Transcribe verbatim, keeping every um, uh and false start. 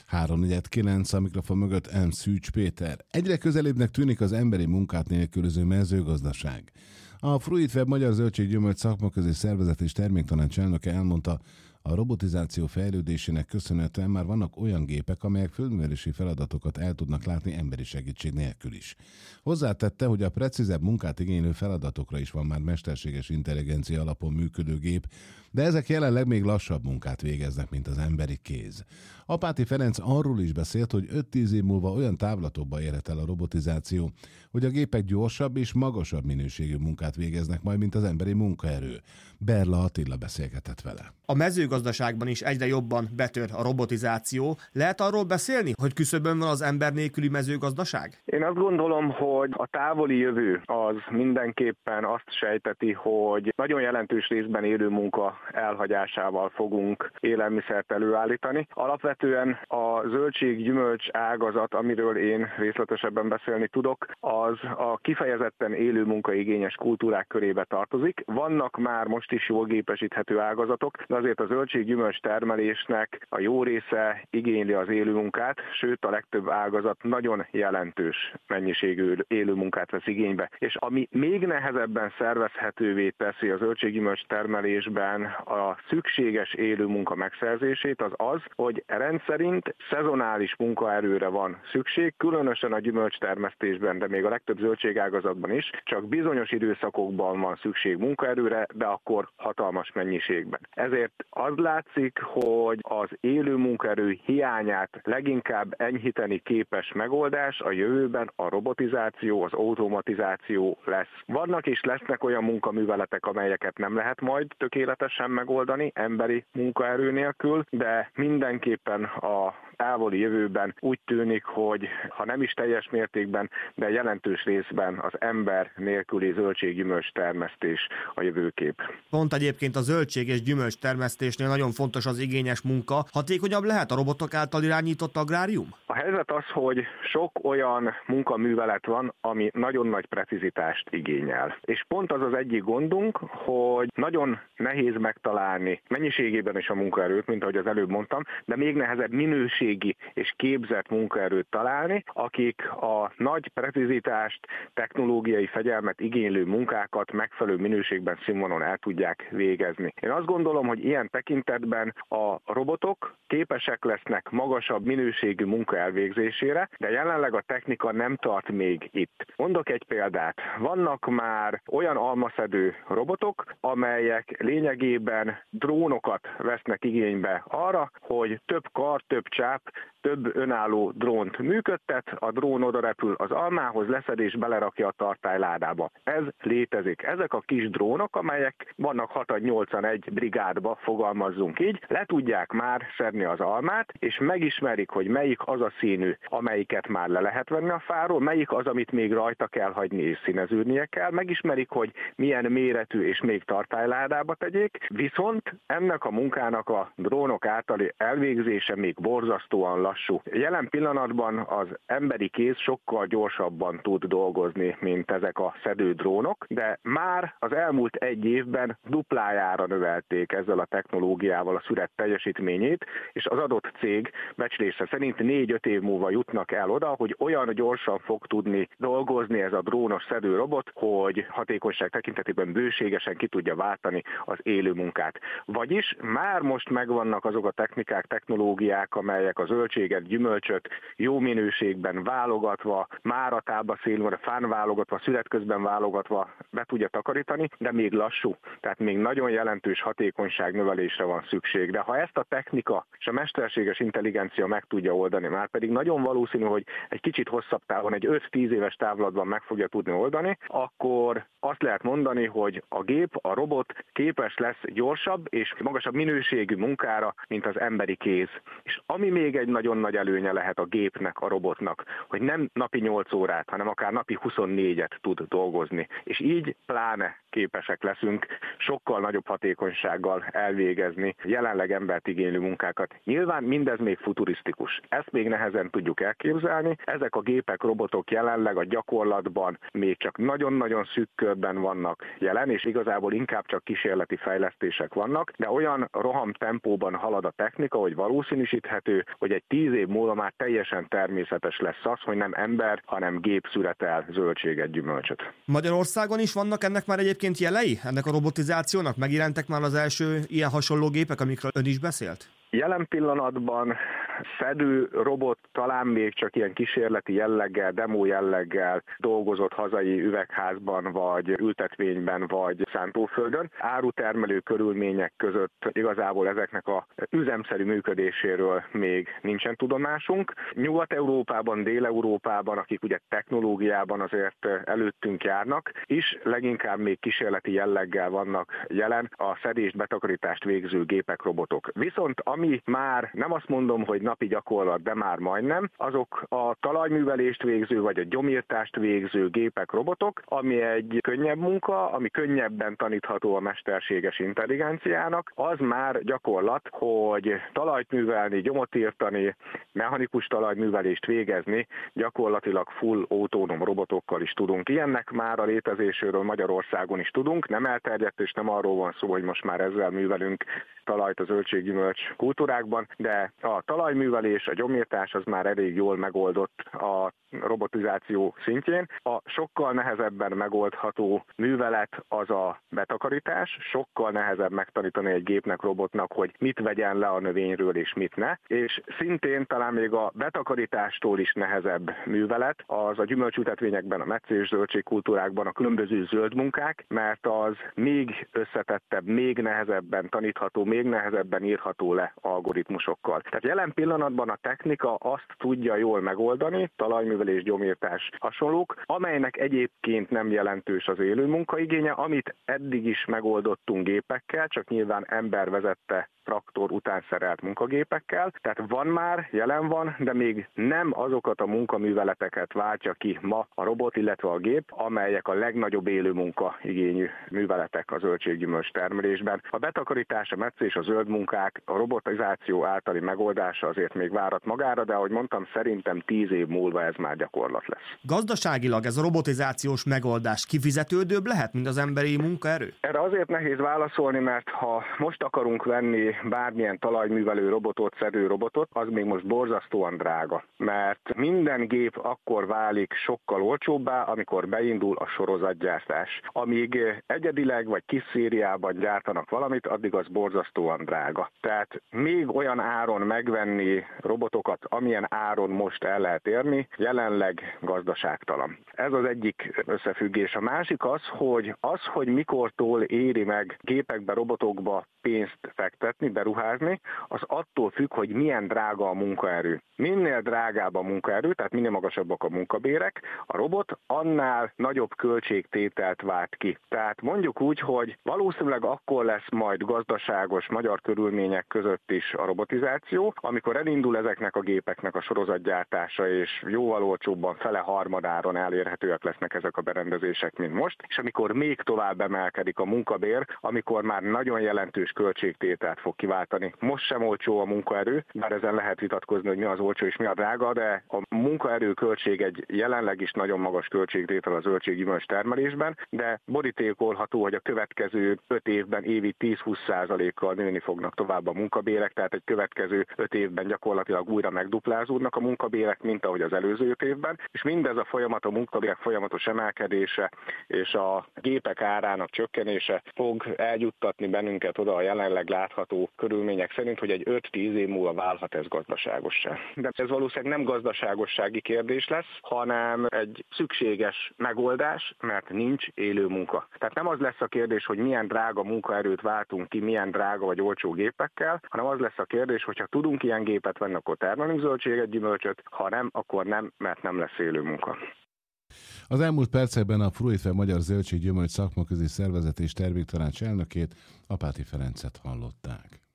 háromnegyed kilenc, a mikrofon mögött M. Szűcs Péter. Egyre közelébbnek tűnik az emberi munkát nélkülöző mezőgazdaság. A Fruitweb Magyar Zöldséggyümölcs Szakmaközi Szervezet és Terméktanács elnöke elmondta, a robotizáció fejlődésének köszönhetően már vannak olyan gépek, amelyek földművelési feladatokat el tudnak látni emberi segítség nélkül is. Hozzátette, hogy a precízebb munkát igénylő feladatokra is van már mesterséges intelligencia alapon működő gép, de ezek jelenleg még lassabb munkát végeznek, mint az emberi kéz. Apáti Ferenc arról is beszélt, hogy öt-tíz év múlva olyan távlatokba érhet el a robotizáció, hogy a gépek gyorsabb és magasabb minőségű munkát végeznek majd, mint az emberi munkaerő. Berla Attila beszélgetett vele. A mezőgazdaságban is egyre jobban betör a robotizáció. Lehet arról beszélni, hogy küszöbön van az ember nélküli mezőgazdaság? Én azt gondolom, hogy a távoli jövő az mindenképpen azt sejteti, hogy nagyon jelentős részben élő munka elhagyásával fogunk élelmiszert előállítani. Alapvetően a zöldség-gyümölcs ágazat, amiről én részletesebben beszélni tudok, az a kifejezetten élő munkaigényes kultúrák körébe tartozik. Vannak már most is jól gépesíthető ágazatok, de azért a zöldség-gyümölcs termelésnek a jó része igényli az élő munkát, sőt a legtöbb ágazat nagyon jelentős mennyiségű élő munkát vesz igénybe. És ami még nehezebben szervezhetővé teszi a zöldség-gyümölcs termelésben a szükséges élő munka megszerzését, az az, hogy rendszerint szezonális munkaerőre van szükség, különösen a gyümölcstermesztésben, de még a legtöbb zöldségágazatban is, csak bizonyos időszakokban van szükség munkaerőre, de akkor hatalmas mennyiségben. Ezért az látszik, hogy az élő munkaerő hiányát leginkább enyhíteni képes megoldás a jövőben a robotizáció, az automatizáció lesz. Vannak és lesznek olyan munkaműveletek, amelyeket nem lehet majd tökéletesen megoldani emberi munkaerő nélkül, de mindenképpen a távoli jövőben úgy tűnik, hogy ha nem is teljes mértékben, de jelentős részben az ember nélküli zöldség-gyümölcs termesztés a jövőkép. Pont egyébként a zöldség és gyümölcs termesztésnél nagyon fontos az igényes munka. Hatékonyabb lehet a robotok által irányított agrárium? A helyzet az, hogy sok olyan munkaművelet van, ami nagyon nagy precizitást igényel. És pont az az egyik gondunk, hogy nagyon nehéz megtalálni mennyiségében is a munkaerőt, mint ahogy az előbb mondtam, de még nehezebb minőségi és képzett munkaerőt találni, akik a nagy precizitást, technológiai fegyelmet igénylő munkákat megfelelő minőségben, színvonalon el tudják végezni. Én azt gondolom, hogy ilyen tekintetben a robotok képesek lesznek magasabb minőségű munka elvégzésére, de jelenleg a technika nem tart még itt. Mondok egy példát. Vannak már olyan almaszedő robotok, amelyek lényegében drónokat vesznek igénybe arra, hogy több kar, több csáp, több önálló drónt működtet, a drón oda repül az almához, leszed és belerakja a tartályládába. Ez létezik. Ezek a kis drónok, amelyek vannak hat-nyolcan egy brigádba, fogalmazzunk így, le tudják már szedni az almát, és megismerik, hogy melyik az a színű, amelyiket már le lehet venni a fáról, melyik az, amit még rajta kell hagyni és színeződnie kell, megismerik, hogy milyen méretű és még tartályládába tegyék, viszont ennek a munkának a drónok általi elvégzése még borzasztóan lassú. Jelen pillanatban az emberi kéz sokkal gyorsabban tud dolgozni, mint ezek a szedő drónok, de már az elmúlt egy évben duplájára növelték ezzel a technológiával a szüret teljesítményét, és az adott cég becslése szerint négy-öt év múlva jutnak el oda, hogy olyan gyorsan fog tudni dolgozni ez a drónos szedőrobot, hogy hatékonyság tekintetében bőségesen ki tudja váltani az élő munkát. Vagyis már most megvannak azok a technikák, technológiák, amelyek a zöldséget, gyümölcsöt jó minőségben válogatva, máratába szélve, fán válogatva, szület közben válogatva be tudja takarítani, de még lassú. Tehát még nagyon jelentős hatékonyság növelésre van szükség. De ha ezt a technika és a mesterséges intelligencia meg tudja oldani, már pedig nagyon valószínű, hogy egy kicsit hosszabb távon, egy öt-tíz éves távlatban meg fogja tudni oldani, akkor azt lehet mondani, hogy a gép, a robot képes lesz gyorsabb és magasabb minőségű munkára, mint az emberi kéz. És ami még egy nagyon nagy előnye lehet a gépnek, a robotnak, hogy nem napi nyolc órát, hanem akár napi huszonnégyet tud dolgozni. És így pláne képesek leszünk sokkal nagyobb hatékonysággal elvégezni jelenleg embert igénylő munkákat. Nyilván mindez még futurisztikus. Ezt még nehezen tudjuk elképzelni. Ezek a gépek, robotok jelenleg a gyakorlatban még csak nagyon-nagyon szűk körben vannak jelen, és igazából inkább csak kísérleti fejlesztések vannak, de olyan roham tempóban halad a technika, hogy valószínűsíthető, hogy egy tíz év múlva már teljesen természetes lesz az, hogy nem ember, hanem gép születel zöldséget, gyümölcsöt. Magyarországon is vannak ennek már egyébként jelei? Ennek a robotizációnak? Megjelentek már az első ilyen hasonló gépek, amikről ön is beszélt? Jelen pillanatban szedő robot talán még csak ilyen kísérleti jelleggel, demo jelleggel dolgozott hazai üvegházban, vagy ültetvényben, vagy szántóföldön. Árutermelő körülmények között igazából ezeknek a üzemszerű működéséről még nincsen tudomásunk. Nyugat-Európában, Dél-Európában, akik ugye technológiában azért előttünk járnak, is leginkább még kísérleti jelleggel vannak jelen a szedést, betakarítást végző gépek, robotok. Viszont ami már nem azt mondom, hogy napi gyakorlat, de már majdnem, azok a talajművelést végző, vagy a gyomírtást végző gépek, robotok, ami egy könnyebb munka, ami könnyebben tanítható a mesterséges intelligenciának, az már gyakorlat, hogy talajt művelni, gyomot írtani, mechanikus talajművelést végezni, gyakorlatilag full autonóm robotokkal is tudunk. Ilyennek már a létezéséről Magyarországon is tudunk, nem elterjedt, és nem arról van szó, hogy most már ezzel művelünk talajt a zöldséggyümölcs kultúrákban, de a talajművelés, a gyomírtás az már elég jól megoldott a robotizáció szintjén. A sokkal nehezebben megoldható művelet az a betakarítás, sokkal nehezebb megtanítani egy gépnek, robotnak, hogy mit vegyen le a növényről és mit ne, és szintén talán még a betakarítástól is nehezebb művelet az a gyümölcsültetvényekben, a metszés zöldségkultúrákban a különböző zöld munkák, mert az még összetettebb, még nehezebben tanítható, még nehezebben írható le algoritmusokkal. Tehát jelen pillanatban a technika azt tudja jól megoldani, talajművelés, gyomírtás, hasonlók, amelynek egyébként nem jelentős az élő munkaigénye, amit eddig is megoldottunk gépekkel, csak nyilván ember vezette traktor után szerelt munkagépekkel. Tehát van már, jelen van, de még nem azokat a munkaműveleteket váltja ki ma a robot, illetve a gép, amelyek a legnagyobb élő munkaigényű műveletek a zöldséggyümölcs termelésben. A betakarítás, a metszés, a zöld munkák, a robotizáció általi megoldása azért még várat magára, de ahogy mondtam, szerintem tíz év múlva ez már gyakorlat lesz. Gazdaságilag ez a robotizációs megoldás kifizetődőbb lehet, mint az emberi munkaerő? Erre azért nehéz válaszolni, mert ha most akarunk venni bármilyen talajművelő robotot, szedő robotot, az még most borzasztóan drága. Mert minden gép akkor válik sokkal olcsóbbá, amikor beindul a sorozatgyártás. Amíg egyedileg vagy kis szériában gyártanak valamit, addig az borzasztóan drága. Tehát még olyan áron megvenni robotokat, amilyen áron most el lehet érni, jelenleg gazdaságtalan. Ez az egyik összefüggés. A másik az, hogy az, hogy mikortól éri meg gépekbe, robotokba pénzt fektetni, beruházni, az attól függ, hogy milyen drága a munkaerő. Minél drágább a munkaerő, tehát minél magasabbak a munkabérek, a robot annál nagyobb költségtételt vált ki. Tehát mondjuk úgy, hogy valószínűleg akkor lesz majd gazdaságos magyar körülmények között is a robotizáció, amikor elindul ezeknek a gépeknek a sorozatgyártása, és jóval olcsóbban fele harmadáron elérhetőek lesznek ezek a berendezések, mint most, és amikor még tovább emelkedik a munkabér, amikor már nagyon jelentős költségtételt fog kiváltani. Most sem olcsó a munkaerő, bár ezen lehet vitatkozni, hogy mi az olcsó és mi a drága, de a munkaerő költség egy jelenleg is nagyon magas költségtétel a zöldséggyümölcs termelésben, de borítékolható, hogy a következő öt évben évi tíz-húsz százalékkal nőni fognak tovább a munkabérek, tehát egy következő öt évben gyakorlatilag újra megduplázódnak a munkabérek, mint ahogy az előző öt évben, és mindez a folyamat, a munkabérek folyamatos emelkedése és a gépek árának csökkenése fog eljuttatni bennünket oda a jelenleg látható körülmények szerint, hogy egy öt-tíz év múlva válhat ez gazdaságossá. De ez valószínűleg nem gazdaságossági kérdés lesz, hanem egy szükséges megoldás, mert nincs élő munka. Tehát nem az lesz a kérdés, hogy milyen drága munkaerőt váltunk ki, milyen drága vagy olcsó gépekkel, hanem az lesz a kérdés, hogyha tudunk ilyen gépet venni, akkor termelünk zöldséget, gyümölcsöt, ha nem, akkor nem, mert nem lesz élő munka. Az elmúlt percekben a Fruitweb Magyar Zöldséggyümölcs Szakmaközi Szervezet és Terméktanács elnökét, Apáti Ferencet hallották.